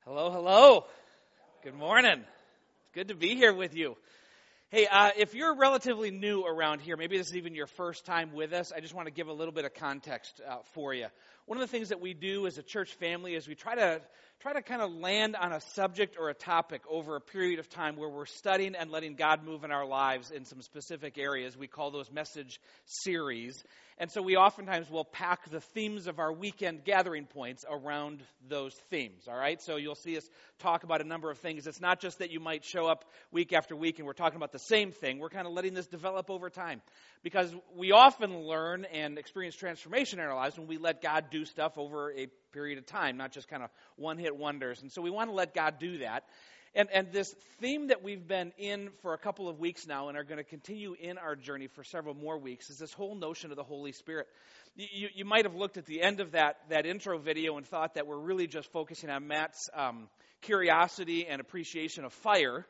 Hello, hello. Good morning. It's good to be here with you. Hey, if you're relatively new around here, maybe this is even your first time with us, I just want to give a little bit of context for you. One of the things that we do as a church family is we try to kind of land on a subject or a topic over a period of time where we're studying and letting God move in our lives in some specific areas. We call those message series. And so we oftentimes will pack the themes of our weekend gathering points around those themes, all right? So you'll see us talk about a number of things. It's not just that you might show up week after week and we're talking about the same thing. We're kind of letting this develop over time because we often learn and experience transformation in our lives when we let God do stuff over a period of time, not just kind of one-hit wonders. And so we want to let God do that. And this theme that we've been in for a couple of weeks now and are going to continue in our journey for several more weeks is this whole notion of the Holy Spirit. You might have looked at the end of that intro video and thought that we're really just focusing on Matt's curiosity and appreciation of fire,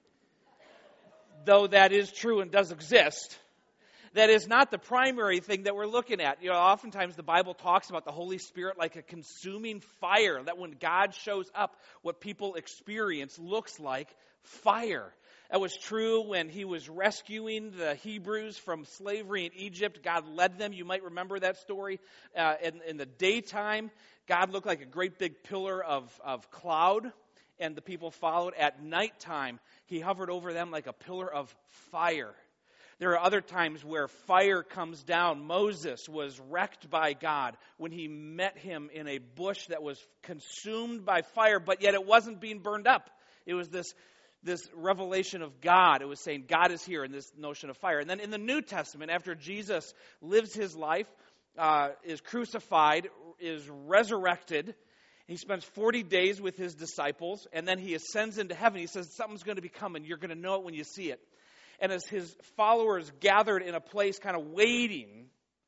though that is true and does exist. That is not the primary thing that we're looking at. You know, oftentimes the Bible talks about the Holy Spirit like a consuming fire, that when God shows up, what people experience looks like fire. That was true when he was rescuing the Hebrews from slavery in Egypt. God led them. You might remember that story. In the daytime, God looked like a great big pillar of cloud, and the people followed. At nighttime, he hovered over them like a pillar of fire. There are other times where fire comes down. Moses was wrecked by God when he met him in a bush that was consumed by fire, but yet it wasn't being burned up. It was this revelation of God. It was saying God is here in this notion of fire. And then in the New Testament, after Jesus lives his life, is crucified, is resurrected, he spends 40 days with his disciples, and then he ascends into heaven. He says, something's going to be coming. You're going to know it when you see it. And as his followers gathered in a place kind of waiting,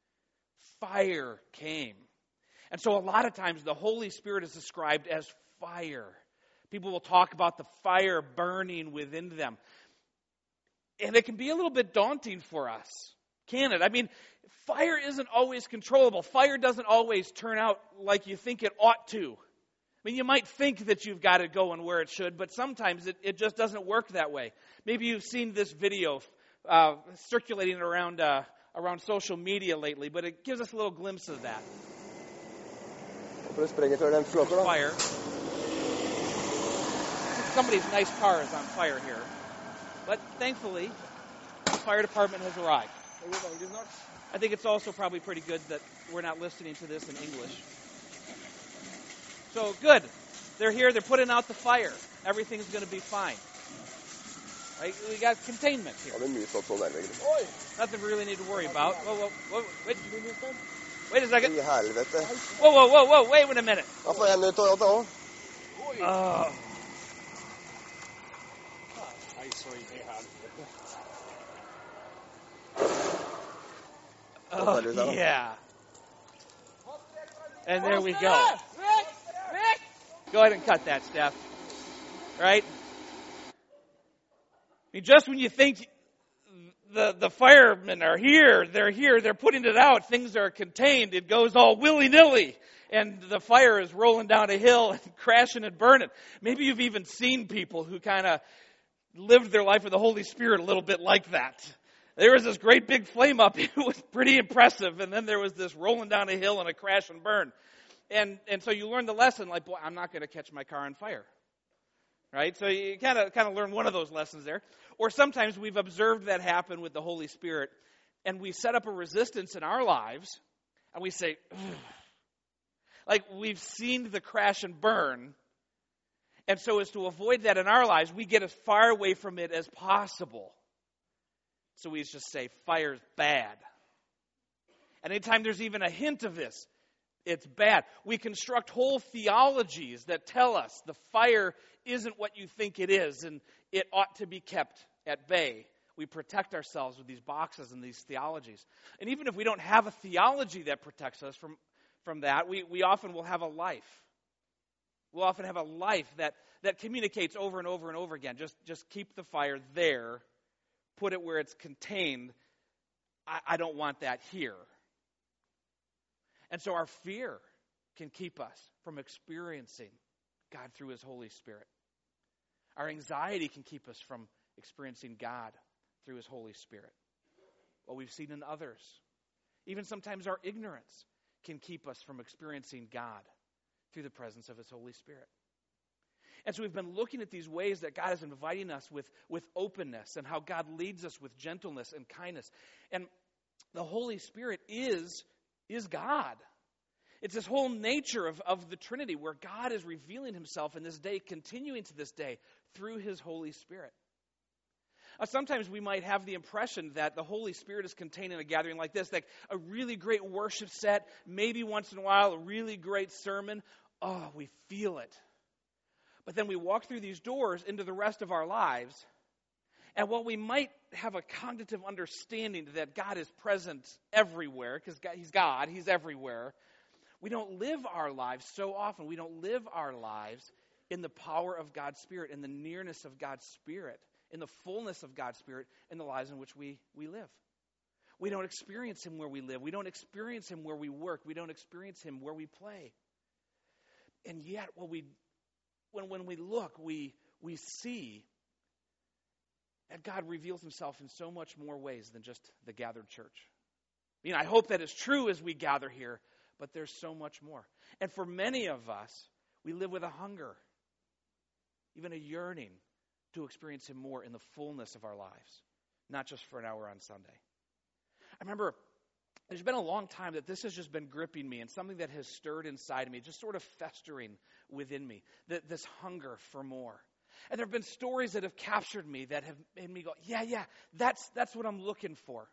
fire came. And so a lot of times the Holy Spirit is described as fire. People will talk about the fire burning within them. And it can be a little bit daunting for us, can it? I mean, fire isn't always controllable. Fire doesn't always turn out like you think it ought to. I mean, you might think that you've got it going where it should, but sometimes it just doesn't work that way. Maybe you've seen this video circulating around social media lately, but it gives us a little glimpse of that. Fire. Somebody's nice car is on fire here. But thankfully, the fire department has arrived. I think it's also probably pretty good that we're not listening to this in English. So good. They're here. They're putting out the fire. Everything's going to be fine. Right? We got containment here. Nothing we really need to worry about. Whoa, wait a second. Whoa. Wait a minute. Oh. Oh, yeah. And there we go. Go ahead and cut that, Steph. Right? I mean, just when you think the firemen are here, they're putting it out, things are contained, it goes all willy-nilly, and the fire is rolling down a hill and crashing and burning. Maybe you've even seen people who kind of lived their life with the Holy Spirit a little bit like that. There was this great big flame up, it was pretty impressive, and then there was this rolling down a hill and a crash and burn. And so you learn the lesson, like, boy, I'm not going to catch my car on fire. Right? So you kind of learn one of those lessons there. Or sometimes we've observed that happen with the Holy Spirit, and we set up a resistance in our lives, and we say, ugh. Like we've seen the crash and burn, and so as to avoid that in our lives, we get as far away from it as possible. So we just say, fire's bad. And anytime there's even a hint of this, it's bad. We construct whole theologies that tell us the fire isn't what you think it is, and it ought to be kept at bay. We protect ourselves with these boxes and these theologies. And even if we don't have a theology that protects us from that, we often will have a life. We'll often have a life that communicates over and over and over again. Just keep the fire there. Put it where it's contained. I don't want that here. And so our fear can keep us from experiencing God through his Holy Spirit. Our anxiety can keep us from experiencing God through his Holy Spirit. What we've seen in others. Even sometimes our ignorance can keep us from experiencing God through the presence of his Holy Spirit. And so we've been looking at these ways that God is inviting us with openness, and how God leads us with gentleness and kindness. And the Holy Spirit is God. It's this whole nature of the Trinity, where God is revealing himself in this day, continuing to this day, through his Holy Spirit. Sometimes we might have the impression that the Holy Spirit is contained in a gathering like this, like a really great worship set, maybe once in a while a really great sermon. Oh, we feel it. But then we walk through these doors into the rest of our lives, and while we might have a cognitive understanding that God is present everywhere, because he's God, he's everywhere, we don't live our lives so often. We don't live our lives in the power of God's Spirit, in the nearness of God's Spirit, in the fullness of God's Spirit in the lives in which we live. We don't experience him where we live. We don't experience him where we work. We don't experience him where we play. And yet, when we look, we see that God reveals himself in so much more ways than just the gathered church. I hope that is true as we gather here, but there's so much more. And for many of us, we live with a hunger, even a yearning to experience him more in the fullness of our lives, not just for an hour on Sunday. I remember there's been a long time that this has just been gripping me, and something that has stirred inside of me, just sort of festering within me, this hunger for more. And there have been stories that have captured me, that have made me go, yeah, that's what I'm looking for.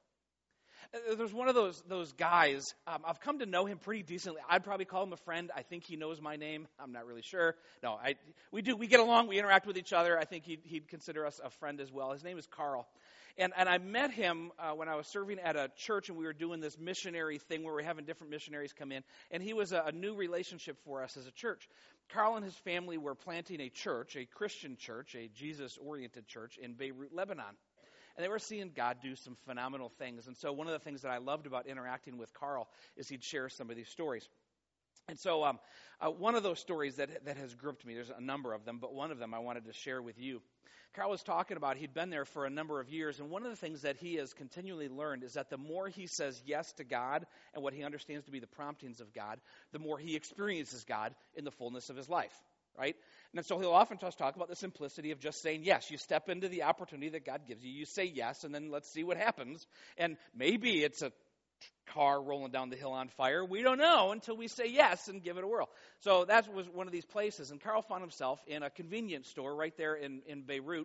There's one of those guys, I've come to know him pretty decently. I'd probably call him a friend. I think he knows my name. I'm not really sure. No, we get along, we interact with each other. I think he'd consider us a friend as well. His name is Carl. And I met him when I was serving at a church, and we were doing this missionary thing where we're having different missionaries come in. And he was a new relationship for us as a church. Carl and his family were planting a church, a Christian church, a Jesus-oriented church in Beirut, Lebanon. And they were seeing God do some phenomenal things. And so one of the things that I loved about interacting with Carl is he'd share some of these stories. And so one of those stories that has gripped me, there's a number of them, but one of them I wanted to share with you. Carl was talking about he'd been there for a number of years, and one of the things that he has continually learned is that the more he says yes to God and what he understands to be the promptings of God, the more he experiences God in the fullness of his life, right? And so he'll often just talk about the simplicity of just saying yes. You step into the opportunity that God gives you, you say yes, and then let's see what happens. And maybe it's a car rolling down the hill on fire. We don't know until we say yes and give it a whirl. So that was one of these places. And Carl found himself in a convenience store right there in Beirut,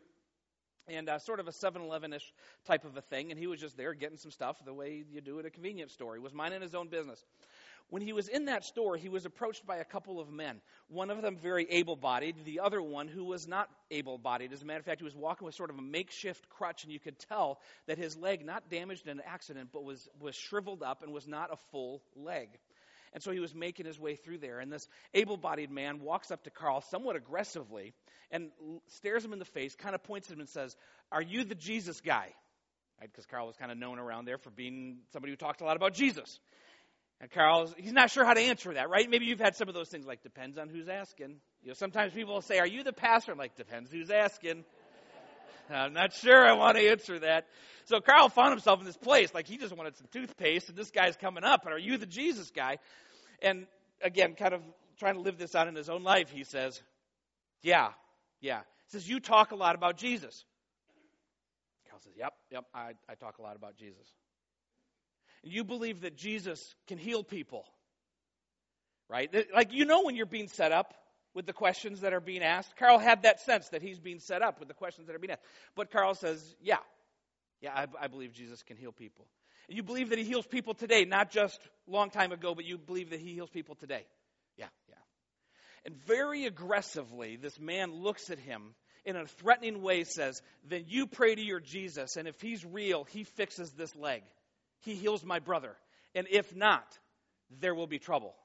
and sort of a 7-Eleven-ish type of a thing. And he was just there getting some stuff the way you do at a convenience store. He was minding his own business. When he was in that store, he was approached by a couple of men. One of them very able-bodied, the other one who was not able-bodied. As a matter of fact, he was walking with sort of a makeshift crutch, and you could tell that his leg, not damaged in an accident, but was shriveled up and was not a full leg. And so he was making his way through there. And this able-bodied man walks up to Carl somewhat aggressively and stares him in the face, kind of points at him and says, "Are you the Jesus guy?" Right? Because Carl was kind of known around there for being somebody who talked a lot about Jesus. And he's not sure how to answer that, right? Maybe you've had some of those things like, depends on who's asking. Sometimes people will say, "Are you the pastor?" I'm like, depends who's asking. I'm not sure I want to answer that. So Carl found himself in this place, like he just wanted some toothpaste, and this guy's coming up, and "Are you the Jesus guy?" And again, kind of trying to live this out in his own life, he says, yeah. He says, "You talk a lot about Jesus." Carl says, yep, I talk a lot about Jesus. You believe that Jesus can heal people, right? Like, when you're being set up with the questions that are being asked. Carl had that sense that he's being set up with the questions that are being asked. But Carl says, yeah, I believe Jesus can heal people. And you believe that he heals people today, not just a long time ago, but you believe that he heals people today. Yeah. And very aggressively, this man looks at him in a threatening way, says, "Then you pray to your Jesus, and if he's real, he fixes this leg. He heals my brother. And if not, there will be trouble."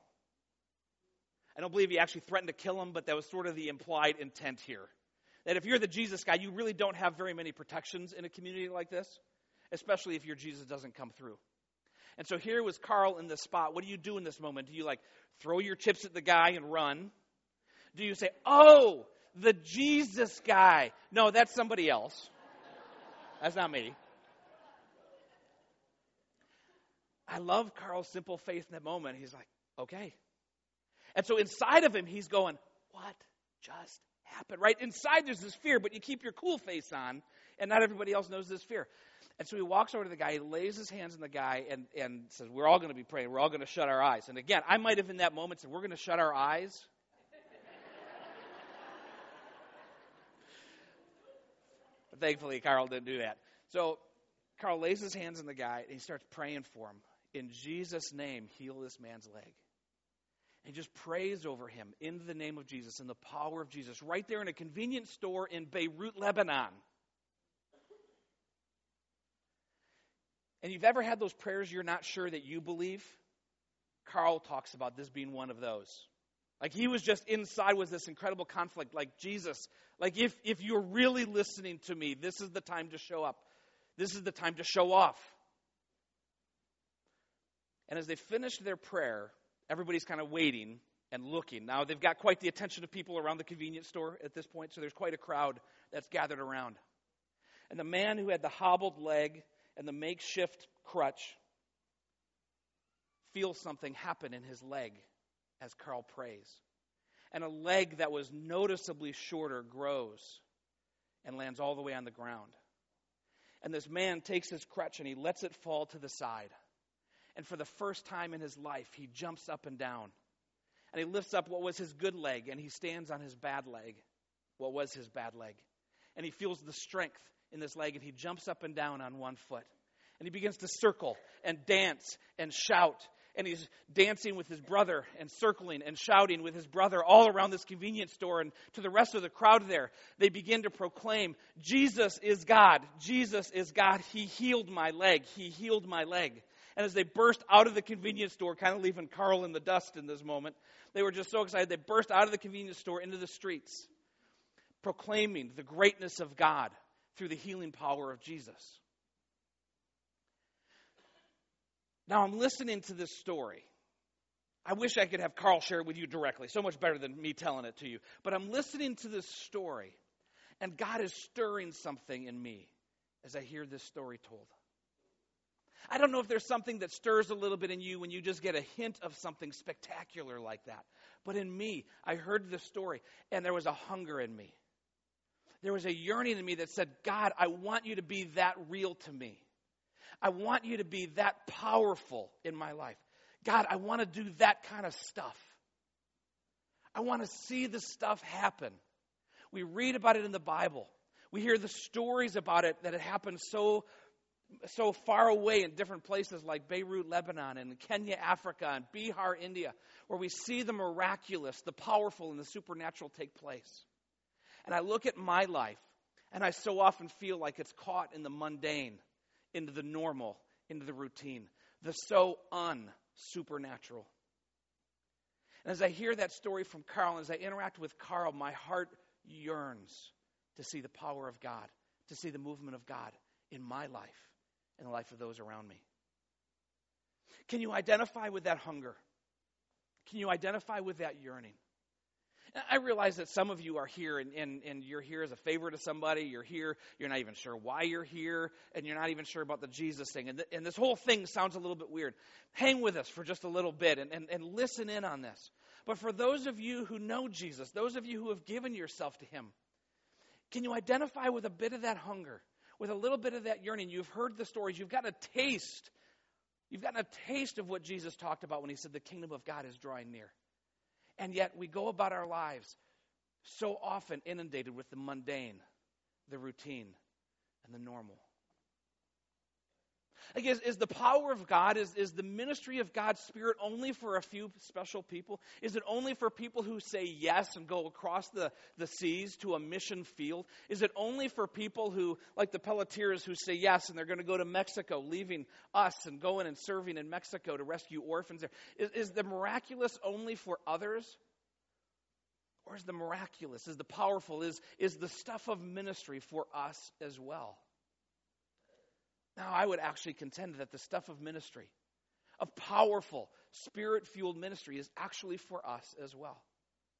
I don't believe he actually threatened to kill him, but that was sort of the implied intent here. That if you're the Jesus guy, you really don't have very many protections in a community like this, especially if your Jesus doesn't come through. And so here was Carl in this spot. What do you do in this moment? Do you throw your chips at the guy and run? Do you say, oh, the Jesus guy? No, that's somebody else. That's not me. I love Carl's simple faith in that moment. He's like, okay. And so inside of him, he's going, what just happened? Right? Inside there's this fear, but you keep your cool face on, and not everybody else knows this fear. And so he walks over to the guy, he lays his hands on the guy, and says, we're all going to be praying. We're all going to shut our eyes. And again, I might have in that moment said, we're going to shut our eyes. But thankfully, Carl didn't do that. So Carl lays his hands on the guy, and he starts praying for him. In Jesus' name, heal this man's leg. And just prays over him in the name of Jesus, in the power of Jesus, right there in a convenience store in Beirut, Lebanon. And you've ever had those prayers you're not sure that you believe? Carl talks about this being one of those. Like he was just inside with this incredible conflict, like Jesus, like if you're really listening to me, this is the time to show up. This is the time to show off. And as they finished their prayer, everybody's kind of waiting and looking. Now, they've got quite the attention of people around the convenience store at this point, so there's quite a crowd that's gathered around. And the man who had the hobbled leg and the makeshift crutch feels something happen in his leg as Carl prays. And a leg that was noticeably shorter grows and lands all the way on the ground. And this man takes his crutch and he lets it fall to the side. And for the first time in his life, he jumps up and down. And he lifts up what was his good leg, and he stands on his bad leg. What was his bad leg? And he feels the strength in this leg, and he jumps up and down on one foot. And he begins to circle and dance and shout. And he's dancing with his brother and circling and shouting with his brother all around this convenience store. And to the rest of the crowd there, they begin to proclaim, Jesus is God. Jesus is God. He healed my leg. He healed my leg. And as they burst out of the convenience store, kind of leaving Carl in the dust in this moment, they were just so excited. They burst out of the convenience store into the streets, proclaiming the greatness of God through the healing power of Jesus. Now I'm listening to this story. I wish I could have Carl share it with you directly. So much better than me telling it to you. But I'm listening to this story, and God is stirring something in me as I hear this story told. I don't know if there's something that stirs a little bit in you when you just get a hint of something spectacular like that. But in me, I heard this story, and there was a hunger in me. There was a yearning in me that said, God, I want you to be that real to me. I want you to be that powerful in my life. God, I want to do that kind of stuff. I want to see the stuff happen. We read about it in the Bible. We hear the stories about it that it happened so far away in different places like Beirut, Lebanon, and Kenya, Africa, and Bihar, India, where we see the miraculous, the powerful, and the supernatural take place. And I look at my life, and I so often feel like it's caught in the mundane, into the normal, into the routine, the so unsupernatural. And as I hear that story from Carl, and as I interact with Carl, my heart yearns to see the power of God, to see the movement of God in my life and the life of those around me. Can you identify with that hunger? Can you identify with that yearning? I realize that some of you are here and you're here as a favor to somebody. You're here, you're not even sure why you're here, and you're not even sure about the Jesus thing. And this whole thing sounds a little bit weird. Hang with us for just a little bit and listen in on this. But for those of you who know Jesus, those of you who have given yourself to Him, can you identify with a bit of that hunger, with a little bit of that yearning? You've heard the stories. You've gotten a taste. You've gotten a taste of what Jesus talked about when He said the kingdom of God is drawing near. And yet we go about our lives so often inundated with the mundane, the routine, and the normal. I guess, is the power of God, is the ministry of God's Spirit only for a few special people? Is it only for people who say yes and go across the seas to a mission field? Is it only for people who, like the Pelletiers, who say yes and they're going to go to Mexico, leaving us and going and serving in Mexico to rescue orphans there? Is the miraculous only for others? Or is the miraculous, is the powerful, is the stuff of ministry for us as well? Now, I would actually contend that the stuff of ministry, of powerful, Spirit-fueled ministry, is actually for us as well.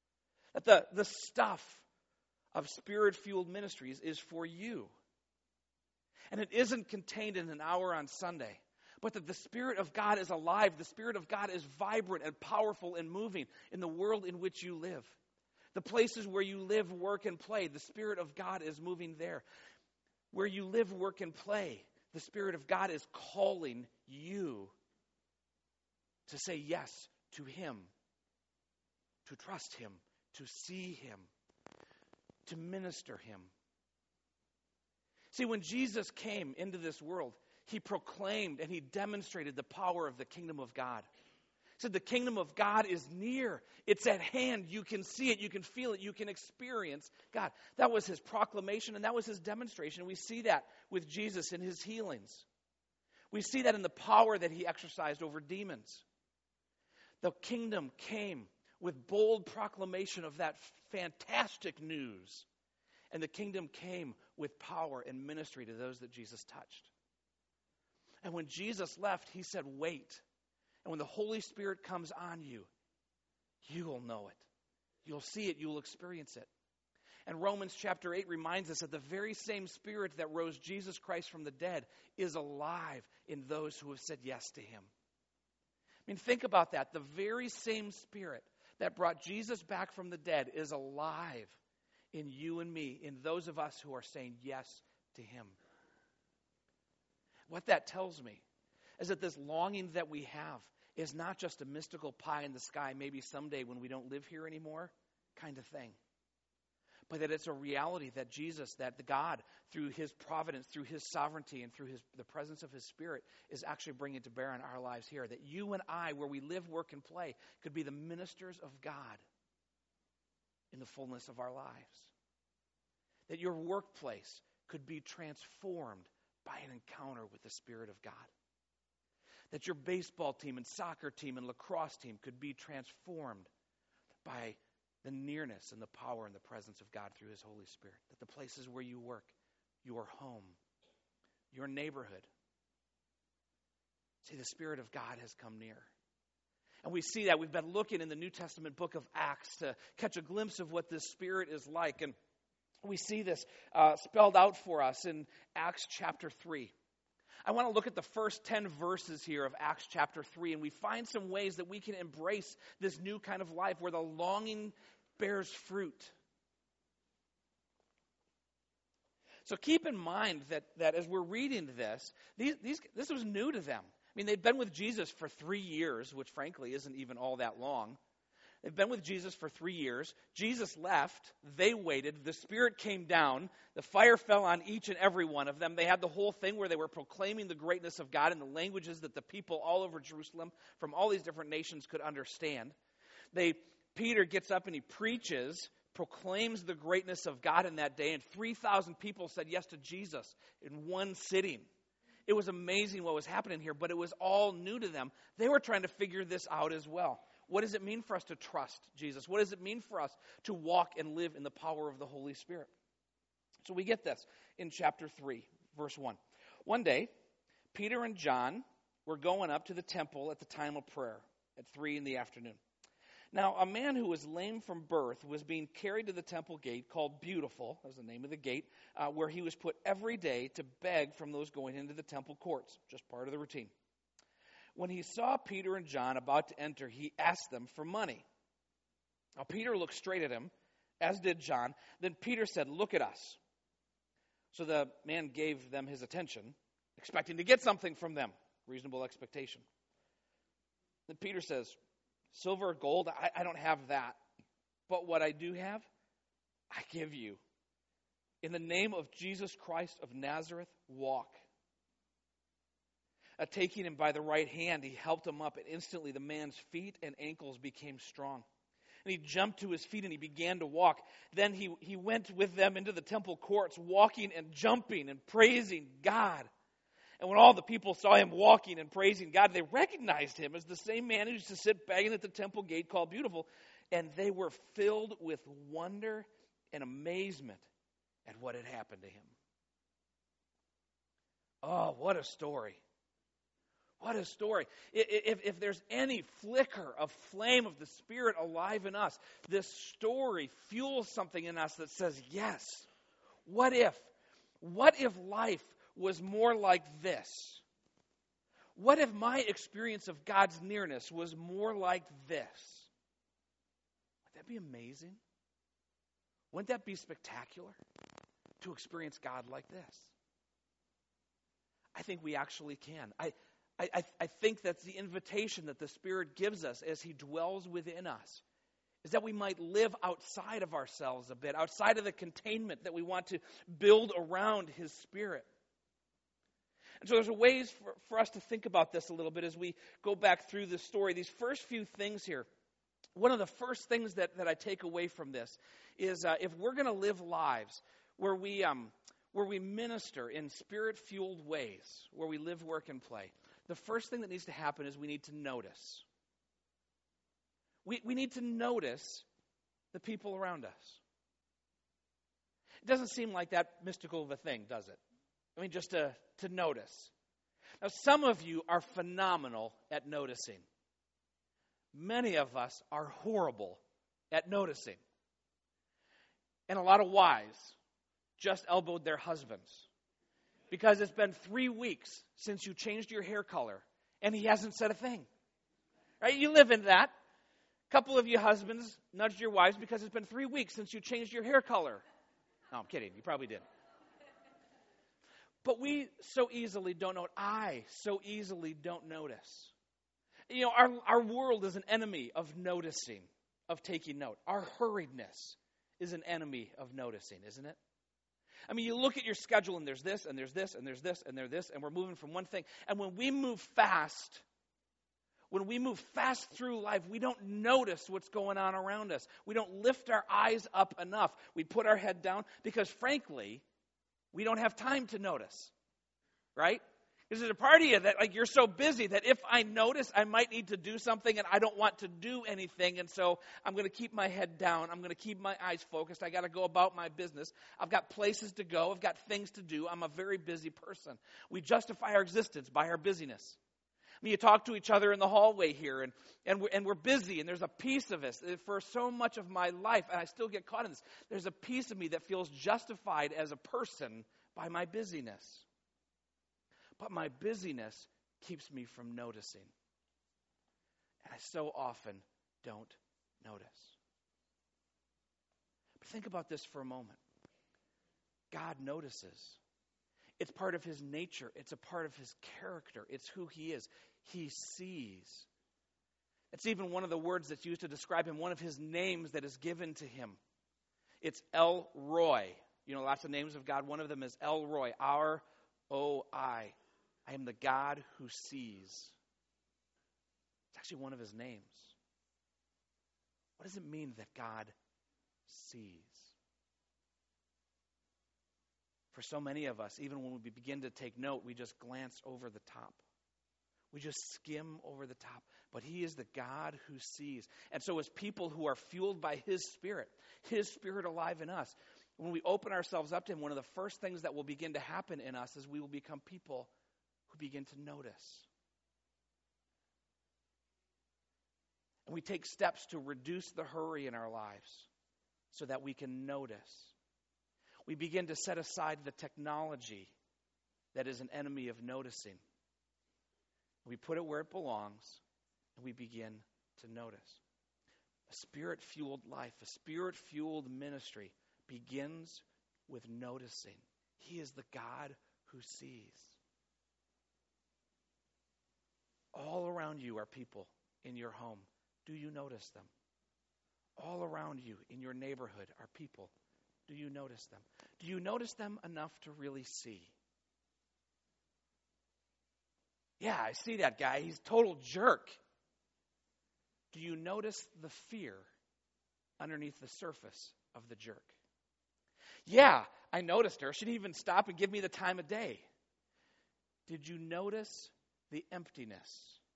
That the stuff of Spirit-fueled ministries is for you. And it isn't contained in an hour on Sunday, but that the Spirit of God is alive. The Spirit of God is vibrant and powerful and moving in the world in which you live. The places where you live, work, and play, the Spirit of God is moving there. Where you live, work, and play, the Spirit of God is calling you to say yes to Him, to trust Him, to see Him, to minister Him. See, when Jesus came into this world, He proclaimed and He demonstrated the power of the kingdom of God. He said the kingdom of God is near. It's at hand. You can see it. You can feel it. You can experience God. That was His proclamation and that was His demonstration. We see that with Jesus in His healings. We see that in the power that He exercised over demons. The kingdom came with bold proclamation of that fantastic news. And the kingdom came with power and ministry to those that Jesus touched. And when Jesus left, He said, wait. And when the Holy Spirit comes on you, you will know it. You'll see it. You'll experience it. And Romans chapter 8 reminds us that the very same Spirit that rose Jesus Christ from the dead is alive in those who have said yes to Him. I mean, think about that. The very same Spirit that brought Jesus back from the dead is alive in you and me, in those of us who are saying yes to Him. What that tells me is that this longing that we have is not just a mystical pie in the sky, maybe someday when we don't live here anymore, kind of thing. But that it's a reality that Jesus, that the God, through His providence, through His sovereignty, and through the presence of His Spirit, is actually bringing to bear in our lives here. That you and I, where we live, work, and play, could be the ministers of God in the fullness of our lives. That your workplace could be transformed by an encounter with the Spirit of God. That your baseball team and soccer team and lacrosse team could be transformed by the nearness and the power and the presence of God through His Holy Spirit. That the places where you work, your home, your neighborhood, see, the Spirit of God has come near. And we see that. We've been looking in the New Testament book of Acts to catch a glimpse of what this Spirit is like. And we see this spelled out for us in Acts chapter 3. I want to look at the first 10 verses here of Acts chapter 3, and we find some ways that we can embrace this new kind of life where the longing bears fruit. So keep in mind that as we're reading this was new to them. I mean, they'd been with Jesus for 3 years, which frankly isn't even all that long. They've been with Jesus for 3 years. Jesus left. They waited. The Spirit came down. The fire fell on each and every one of them. They had the whole thing where they were proclaiming the greatness of God in the languages that the people all over Jerusalem from all these different nations could understand. Peter gets up and he preaches, proclaims the greatness of God in that day, and 3,000 people said yes to Jesus in one sitting. It was amazing what was happening here, but it was all new to them. They were trying to figure this out as well. What does it mean for us to trust Jesus? What does it mean for us to walk and live in the power of the Holy Spirit? So we get this in chapter 3, verse 1. One day, Peter and John were going up to the temple at the time of prayer at 3 in the afternoon. Now, a man who was lame from birth was being carried to the temple gate called Beautiful, that was the name of the gate, where he was put every day to beg from those going into the temple courts, just part of the routine. When he saw Peter and John about to enter, he asked them for money. Now, Peter looked straight at him, as did John. Then Peter said, "Look at us." So the man gave them his attention, expecting to get something from them. Reasonable expectation. Then Peter says, "Silver or gold, I don't have that. But what I do have, I give you. In the name of Jesus Christ of Nazareth, walk." Taking him by the right hand, he helped him up, and instantly the man's feet and ankles became strong. And he jumped to his feet and he began to walk. Then he went with them into the temple courts, walking and jumping and praising God. And when all the people saw him walking and praising God, they recognized him as the same man who used to sit begging at the temple gate called Beautiful. And they were filled with wonder and amazement at what had happened to him. Oh, what a story. What a story. If there's any flicker of flame of the Spirit alive in us, this story fuels something in us that says, yes, what if life was more like this? What if my experience of God's nearness was more like this? Would that be amazing? Wouldn't that be spectacular to experience God like this? I think we actually can. I think that's the invitation that the Spirit gives us as He dwells within us, is that we might live outside of ourselves a bit, outside of the containment that we want to build around His Spirit. And so there's a ways for us to think about this a little bit as we go back through this story. These first few things here, one of the first things that I take away from this is if we're going to live lives where we minister in Spirit-fueled ways, where we live, work, and play, the first thing that needs to happen is we need to notice. We need to notice the people around us. It doesn't seem like that mystical of a thing, does it? I mean, just to notice. Now, some of you are phenomenal at noticing. Many of us are horrible at noticing. And a lot of wives just elbowed their husbands because it's been 3 weeks since you changed your hair color and he hasn't said a thing. Right? You live in that. A couple of you husbands nudged your wives because it's been 3 weeks since you changed your hair color. No, I'm kidding. You probably did. But we so easily don't know. I so easily don't notice. You know, our world is an enemy of noticing, of taking note. Our hurriedness is an enemy of noticing, isn't it? I mean, you look at your schedule and there's this, and there's this, and there's this, and there's this, and we're moving from one thing. And when we move fast through life, we don't notice what's going on around us. We don't lift our eyes up enough. We put our head down because, frankly, we don't have time to notice, right? Because there's a part of you that, like, you're so busy that if I notice, I might need to do something and I don't want to do anything. And so I'm going to keep my head down. I'm going to keep my eyes focused. I got to go about my business. I've got places to go. I've got things to do. I'm a very busy person. We justify our existence by our busyness. I mean, you talk to each other in the hallway here, and we're busy, and there's a piece of us for so much of my life, and I still get caught in this. There's a piece of me that feels justified as a person by my busyness. But my busyness keeps me from noticing. And I so often don't notice. But think about this for a moment. God notices. It's part of His nature. It's a part of His character. It's who He is. He sees. It's even one of the words that's used to describe Him, one of His names that is given to Him. It's El Roi. You know, lots of names of God. One of them is El Roi, R-O-I. I am the God who sees. It's actually one of His names. What does it mean that God sees? For so many of us, even when we begin to take note, we just glance over the top. We just skim over the top. But He is the God who sees. And so as people who are fueled by His Spirit alive in us, when we open ourselves up to Him, one of the first things that will begin to happen in us is we will become people who begin to notice. And we take steps to reduce the hurry in our lives so that we can notice. We begin to set aside the technology that is an enemy of noticing. We put it where it belongs, and we begin to notice. A Spirit-fueled life, a Spirit-fueled ministry begins with noticing. He is the God who sees. All around you are people in your home. Do you notice them? All around you in your neighborhood are people. Do you notice them? Do you notice them enough to really see? Yeah, I see that guy. He's a total jerk. Do you notice the fear underneath the surface of the jerk? Yeah, I noticed her. She'd even stop and give me the time of day. Did you notice the emptiness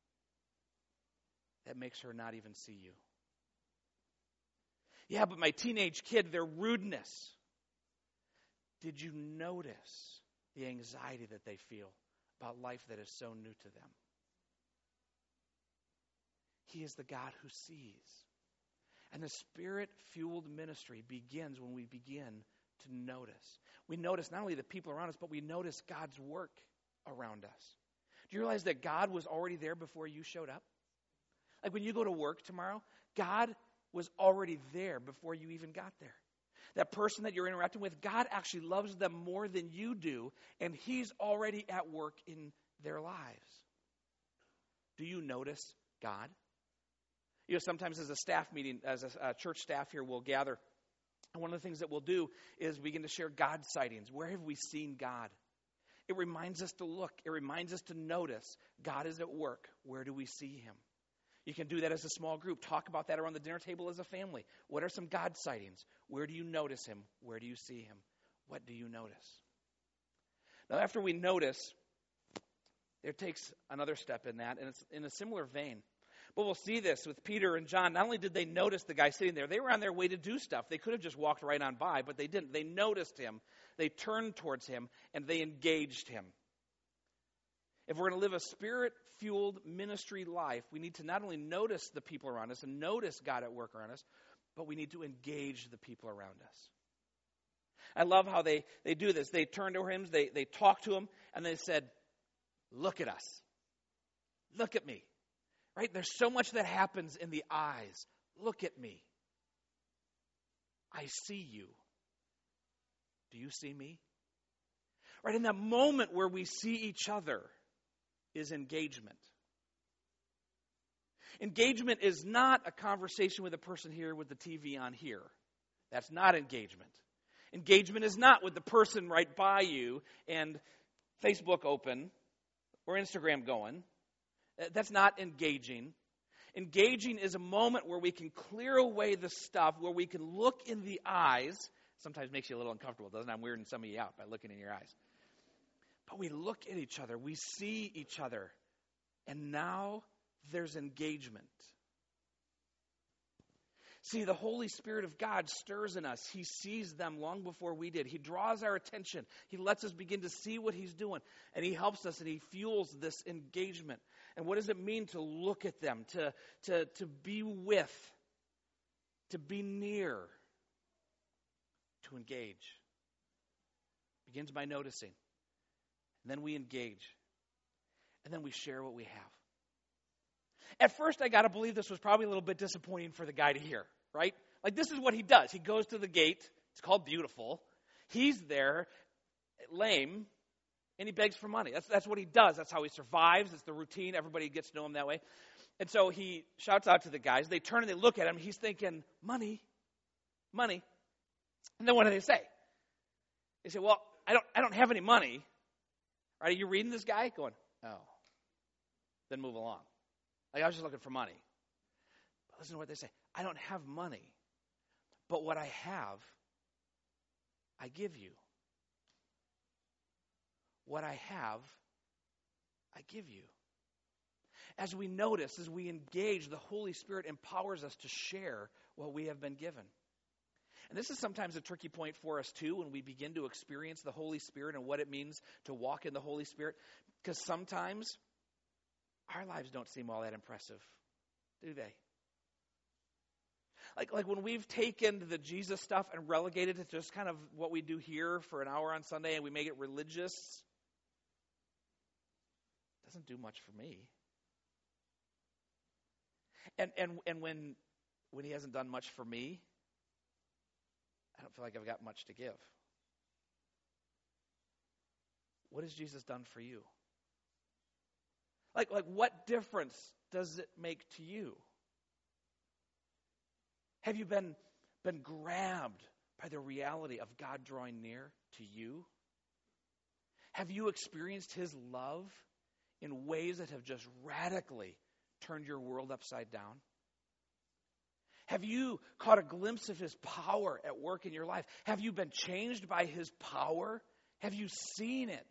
that makes her not even see you? Yeah, but my teenage kid, their rudeness. Did you notice the anxiety that they feel about life that is so new to them? He is the God who sees. And the Spirit-fueled ministry begins when we begin to notice. We notice not only the people around us, but we notice God's work around us. Do you realize that God was already there before you showed up? Like when you go to work tomorrow, God was already there before you even got there. That person that you're interacting with, God actually loves them more than you do, and He's already at work in their lives. Do you notice God? You know, sometimes as a staff meeting, as a church staff here, we'll gather. And one of the things that we'll do is begin to share God sightings. Where have we seen God? It reminds us to look. It reminds us to notice God is at work. Where do we see Him? You can do that as a small group. Talk about that around the dinner table as a family. What are some God sightings? Where do you notice Him? Where do you see Him? What do you notice? Now, after we notice, there takes another step in that, and it's in a similar vein. But we'll see this with Peter and John. Not only did they notice the guy sitting there, they were on their way to do stuff. They could have just walked right on by, but they didn't. They noticed him, they turned towards him, and they engaged him. If we're going to live a Spirit-fueled ministry life, we need to not only notice the people around us and notice God at work around us, but we need to engage the people around us. I love how they do this. They turn to him, they talk to him, and they said, "Look at us. Look at me." Right? There's so much that happens in the eyes. Look at me. I see you. Do you see me? Right? In that moment where we see each other is engagement. Engagement is not a conversation with a person here with the TV on here. That's not engagement. Engagement is not with the person right by you and Facebook open or Instagram going. That's not engaging. Engaging is a moment where we can clear away the stuff, where we can look in the eyes. Sometimes makes you a little uncomfortable, doesn't it? I'm weirding some of you out by looking in your eyes. But we look at each other, we see each other, and now there's engagement. See, the Holy Spirit of God stirs in us. He sees them long before we did. He draws our attention. He lets us begin to see what He's doing, and He helps us, and He fuels this engagement. And what does it mean to look at them, to be with, to be near, to engage? Begins by noticing. And then we engage. And then we share what we have. At first, I got to believe this was probably a little bit disappointing for the guy to hear, right? Like, this is what he does. He goes to the gate. It's called Beautiful. He's there, lame, and he begs for money. That's what he does. That's how he survives. It's the routine. Everybody gets to know him that way. And so he shouts out to the guys. They turn and they look at him. He's thinking, money, money. And then what do they say? They say, well, I don't have any money. Are you reading this guy? Going, oh. Then move along. Like, I was just looking for money. But listen to what they say. I don't have money, but what I have, I give you. What I have, I give you. As we notice, as we engage, the Holy Spirit empowers us to share what we have been given. And this is sometimes a tricky point for us, too, when we begin to experience the Holy Spirit and what it means to walk in the Holy Spirit. Because sometimes our lives don't seem all that impressive, do they? Like when we've taken the Jesus stuff and relegated it to just kind of what we do here for an hour on Sunday and we make it religious, it doesn't do much for me. And when He hasn't done much for me, I don't feel like I've got much to give. What has Jesus done for you? Like what difference does it make to you? Have you been grabbed by the reality of God drawing near to you? Have you experienced His love in ways that have just radically turned your world upside down? Have you caught a glimpse of His power at work in your life? Have you been changed by His power? Have you seen it?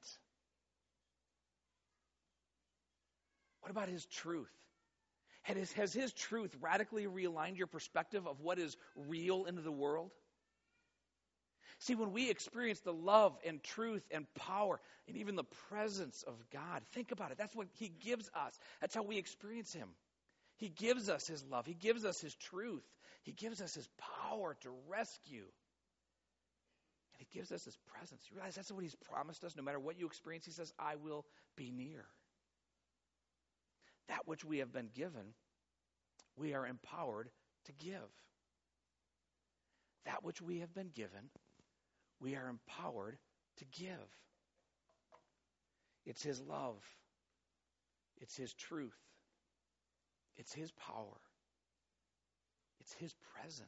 What about His truth? Has His truth radically realigned your perspective of what is real into the world? See, when we experience the love and truth and power and even the presence of God, think about it. That's what He gives us. That's how we experience Him. He gives us his love. He gives us his truth. He gives us his power to rescue. And he gives us his presence. You realize that's what he's promised us. No matter what you experience, he says, I will be near. That which we have been given, we are empowered to give. That which we have been given, we are empowered to give. It's his love. It's his truth. It's his power. It's his presence.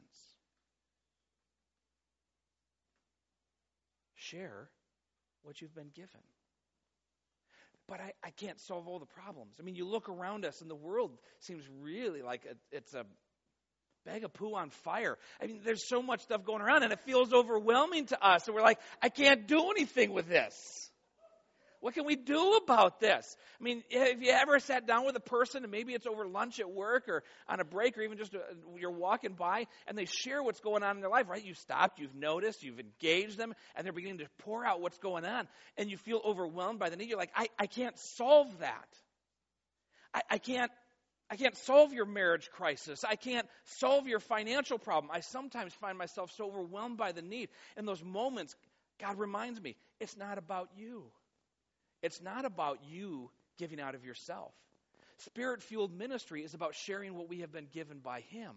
Share what you've been given. But I can't solve all the problems. I mean, you look around us and the world seems really like it's a bag of poo on fire. I mean, there's so much stuff going around and it feels overwhelming to us. And we're like, I can't do anything with this. What can we do about this? I mean, have you ever sat down with a person, and maybe it's over lunch at work or on a break or even just you're walking by, and they share what's going on in their life, right? You've stopped, you've noticed, you've engaged them, and they're beginning to pour out what's going on, and you feel overwhelmed by the need. You're like, I can't solve that. I can't solve your marriage crisis. I can't solve your financial problem. I sometimes find myself so overwhelmed by the need. In those moments, God reminds me, it's not about you. It's not about you giving out of yourself. Spirit-fueled ministry is about sharing what we have been given by him.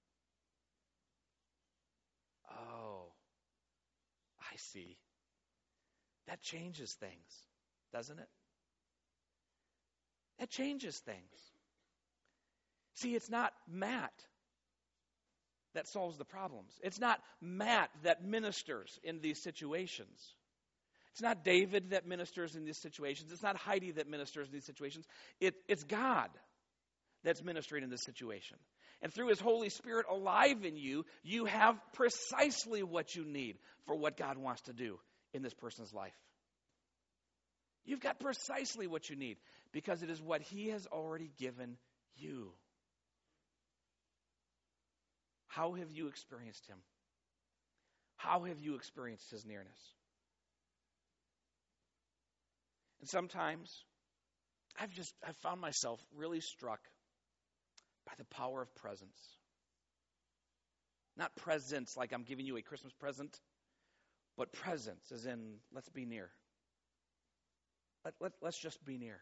Oh, I see. That changes things, doesn't it? That changes things. See, it's not Matt that solves the problems. It's not Matt that ministers in these situations. It's not David that ministers in these situations. It's not Heidi that ministers in these situations. It's God that's ministering in this situation. And through his Holy Spirit alive in you, you have precisely what you need for what God wants to do in this person's life. You've got precisely what you need because it is what he has already given you. How have you experienced him? How have you experienced his nearness? And sometimes I've found myself really struck by the power of presence. Not presents like I'm giving you a Christmas present, but presence as in let's be near. Let's just be near.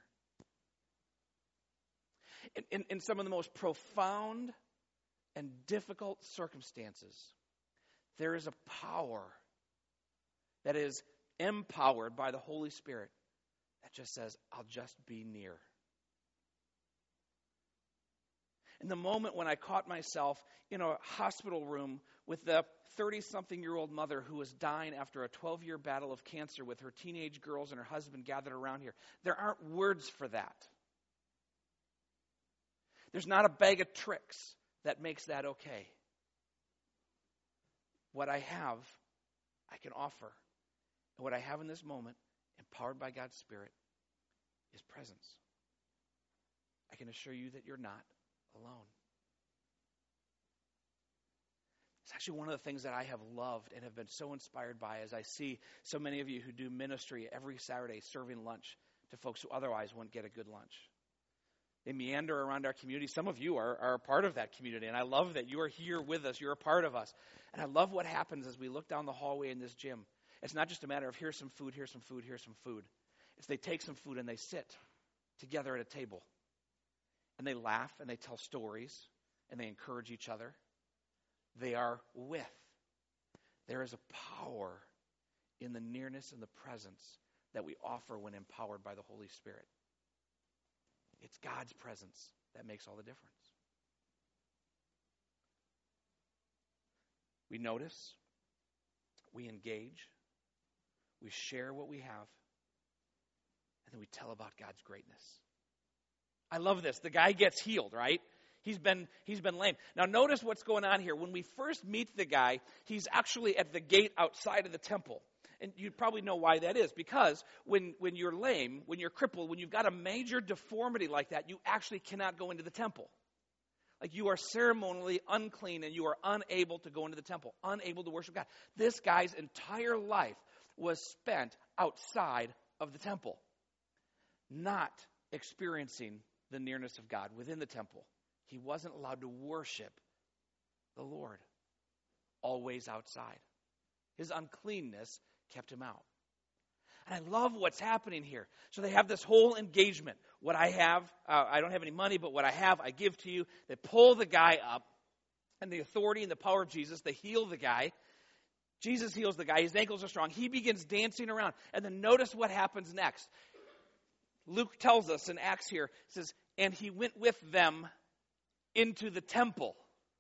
In some of the most profound and difficult circumstances, there is a power that is empowered by the Holy Spirit that just says, I'll just be near. In the moment when I caught myself in a hospital room with the 30-something-year-old mother who was dying after a 12-year battle of cancer with her teenage girls and her husband gathered around here, there aren't words for that. There's not a bag of tricks that makes that okay. What I have, I can offer. And what I have in this moment, empowered by God's Spirit, is presence. I can assure you that you're not alone. It's actually one of the things that I have loved and have been so inspired by as I see so many of you who do ministry every Saturday serving lunch to folks who otherwise wouldn't get a good lunch. They meander around our community. Some of you are a part of that community, and I love that you are here with us. You're a part of us. And I love what happens as we look down the hallway in this gym. It's not just a matter of here's some food, here's some food, here's some food. It's they take some food and they sit together at a table. And they laugh and they tell stories and they encourage each other. They are with. There is a power in the nearness and the presence that we offer when empowered by the Holy Spirit. It's God's presence that makes all the difference. We notice, we engage, we share what we have, and then we tell about God's greatness. I love this. The guy gets healed, right? He's been lame. Now notice what's going on here. When we first meet the guy, he's actually at the gate outside of the temple. And you probably know why that is. Because when you're lame, when you're crippled, when you've got a major deformity like that, you actually cannot go into the temple. Like you are ceremonially unclean and you are unable to go into the temple, unable to worship God. This guy's entire life was spent outside of the temple, not experiencing the nearness of God within the temple. he wasn't allowed to worship the Lord. Always outside. His uncleanness kept him out. And I love what's happening here. So they have this whole engagement. What I have, I don't have any money, but what I have, I give to you. They pull the guy up, and the authority and the power of Jesus, they heal the guy. Jesus heals the guy. His ankles are strong. He begins dancing around. And then notice what happens next. Luke tells us in Acts here, it says, and he went with them into the temple.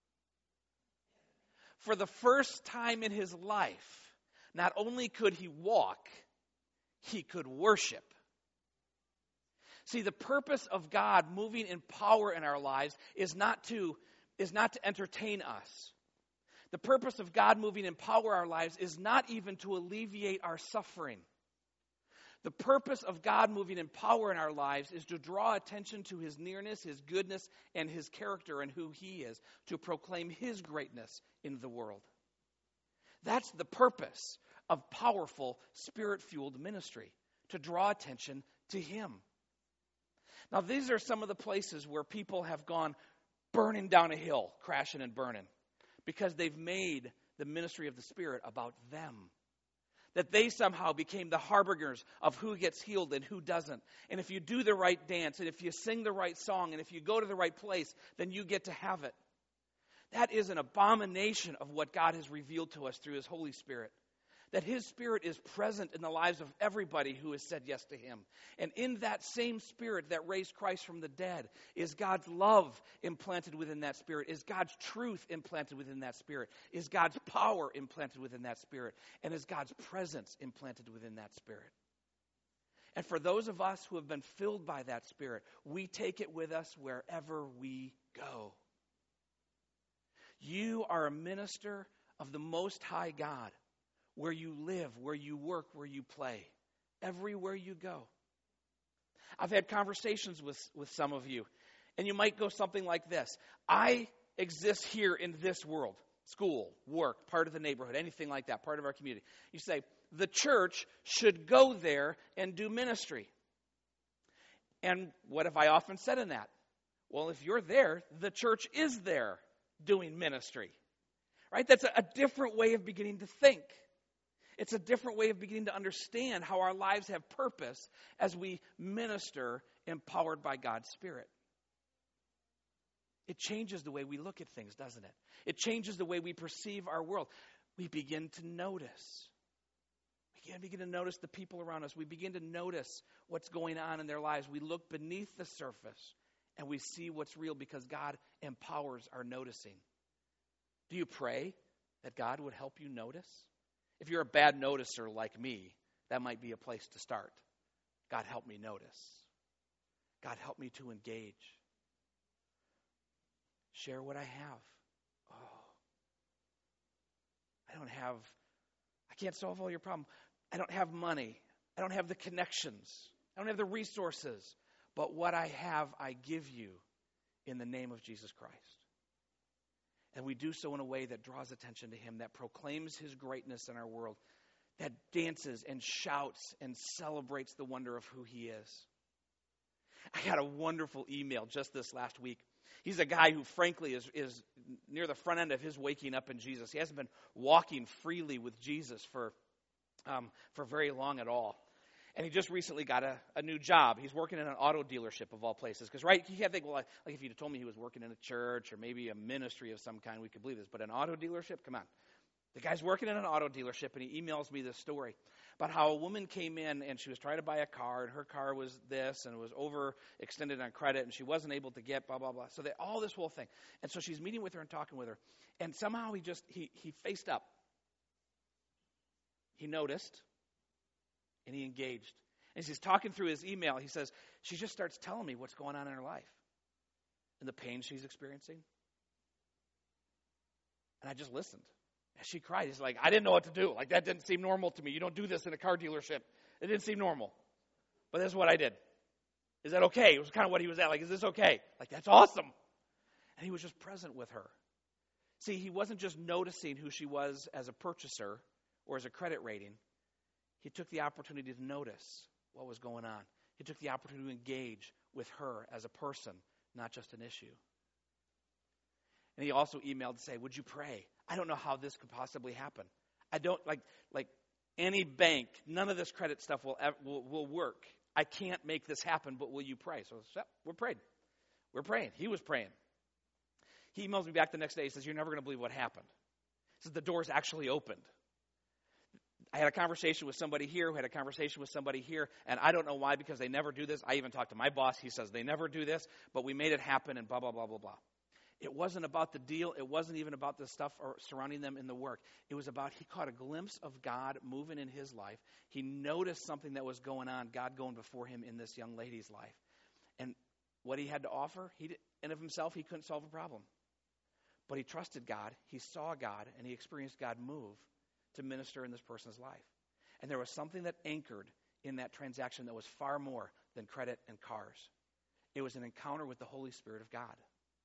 For the first time in his life, not only could he walk, he could worship. See, the purpose of God moving in power in our lives is not to entertain us. The purpose of God moving in power in our lives is not even to alleviate our suffering. The purpose of God moving in power in our lives is to draw attention to his nearness, his goodness, and his character and who he is, to proclaim his greatness in the world. That's the purpose of powerful, spirit-fueled ministry, to draw attention to him. Now, these are some of the places where people have gone burning down a hill, crashing and burning, because they've made the ministry of the Spirit about them. That they somehow became the harbingers of who gets healed and who doesn't. And if you do the right dance, and if you sing the right song, and if you go to the right place, then you get to have it. That is an abomination of what God has revealed to us through his Holy Spirit. That his Spirit is present in the lives of everybody who has said yes to him. And in that same Spirit that raised Christ from the dead is God's love implanted within that Spirit, is God's truth implanted within that Spirit, is God's power implanted within that Spirit, and is God's presence implanted within that Spirit. And for those of us who have been filled by that Spirit, we take it with us wherever we go. You are a minister of the Most High God. Where you live, where you work, where you play, everywhere you go. I've had conversations with some of you, and you might go something like this. I exist here in this world, school, work, part of the neighborhood, anything like that, part of our community. You say, the church should go there and do ministry. And what have I often said in that? Well, if you're there, the church is there doing ministry. Right? That's a different way of beginning to think. It's a different way of beginning to understand how our lives have purpose as we minister empowered by God's Spirit. It changes the way we look at things, doesn't it? It changes the way we perceive our world. We begin to notice. We begin to notice the people around us. We begin to notice what's going on in their lives. We look beneath the surface and we see what's real because God empowers our noticing. Do you pray that God would help you notice? If you're a bad noticer like me, that might be a place to start. God, help me notice. God, help me to engage. Share what I have. Oh, I can't solve all your problems. I don't have money. I don't have the connections. I don't have the resources. But what I have, I give you in the name of Jesus Christ. And we do so in a way that draws attention to him, that proclaims his greatness in our world, that dances and shouts and celebrates the wonder of who he is. I got a wonderful email just this last week. He's a guy who, frankly, is near the front end of his waking up in Jesus. He hasn't been walking freely with Jesus for very long at all. And he just recently got a new job. He's working in an auto dealership of all places. Because, right, you can't think, well, like if you'd told me he was working in a church or maybe a ministry of some kind, we could believe this. But an auto dealership, come on. The guy's working in an auto dealership, and he emails me this story about how a woman came in, and she was trying to buy a car, and her car was this, and it was overextended on credit, and she wasn't able to get blah, blah, blah. So all this whole thing. And so she's meeting with her and talking with her. And somehow he faced up. He noticed. And he engaged. As he's talking through his email, he says, she just starts telling me what's going on in her life and the pain she's experiencing. And I just listened. As she cried, he's like, I didn't know what to do. Like, that didn't seem normal to me. You don't do this in a car dealership. It didn't seem normal. But this is what I did. Is that okay? It was kind of what he was at. Like, is this okay? Like, that's awesome. And he was just present with her. See, he wasn't just noticing who she was as a purchaser or as a credit rating. He took the opportunity to notice what was going on. He took the opportunity to engage with her as a person, not just an issue. And he also emailed to say, would you pray? I don't know how this could possibly happen. I don't, like any bank, none of this credit stuff will work. I can't make this happen, but will you pray? So we're praying. We're praying. He was praying. He emails me back the next day. He says, you're never going to believe what happened. He says, the doors actually opened. I had a conversation with somebody here who had a conversation with somebody here, and I don't know why, because they never do this. I even talked to my boss. He says they never do this, but we made it happen and blah, blah, blah, blah, blah. It wasn't about the deal. It wasn't even about the stuff surrounding them in the work. It was about he caught a glimpse of God moving in his life. He noticed something that was going on, God going before him in this young lady's life. And what he had to offer, in of himself, he couldn't solve a problem. But he trusted God, he saw God, and he experienced God move to minister in this person's life. And there was something that anchored in that transaction that was far more than credit and cars. It was an encounter with the Holy Spirit of God.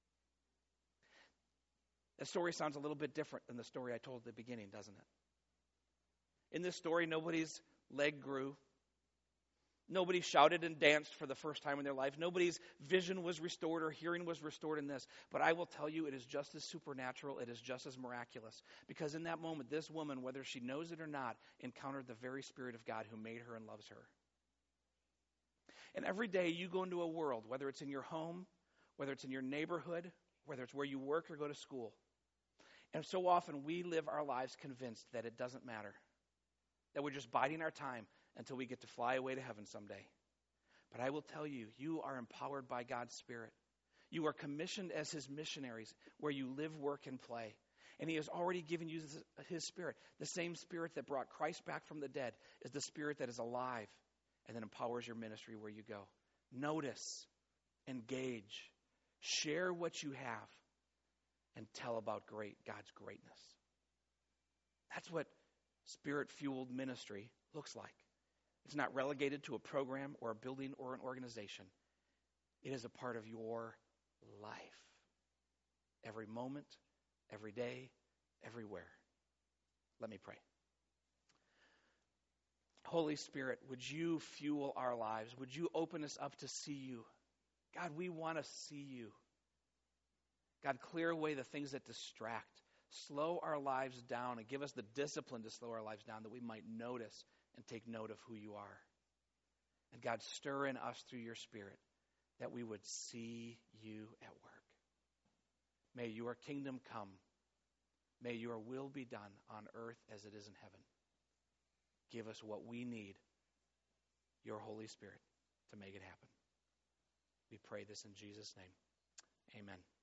The story sounds a little bit different than the story I told at the beginning, doesn't it? In this story, nobody's leg grew. Nobody shouted and danced for the first time in their life. Nobody's vision was restored or hearing was restored in this. But I will tell you, it is just as supernatural. It is just as miraculous. Because in that moment, this woman, whether she knows it or not, encountered the very Spirit of God who made her and loves her. And every day you go into a world, whether it's in your home, whether it's in your neighborhood, whether it's where you work or go to school. And so often we live our lives convinced that it doesn't matter. That we're just biding our time until we get to fly away to heaven someday. But I will tell you, you are empowered by God's Spirit. You are commissioned as his missionaries where you live, work, and play. And he has already given you his Spirit. The same Spirit that brought Christ back from the dead is the Spirit that is alive and that empowers your ministry where you go. Notice, engage, share what you have, and tell about God's greatness. That's what Spirit-fueled ministry looks like. It's not relegated to a program or a building or an organization. It is a part of your life. Every moment, every day, everywhere. Let me pray. Holy Spirit, would you fuel our lives? Would you open us up to see you? God, we want to see you. God, clear away the things that distract. Slow our lives down and give us the discipline to slow our lives down that we might notice and take note of who you are. And God, stir in us through your Spirit that we would see you at work. May your kingdom come. May your will be done on earth as it is in heaven. Give us what we need, your Holy Spirit, to make it happen. We pray this in Jesus' name. Amen.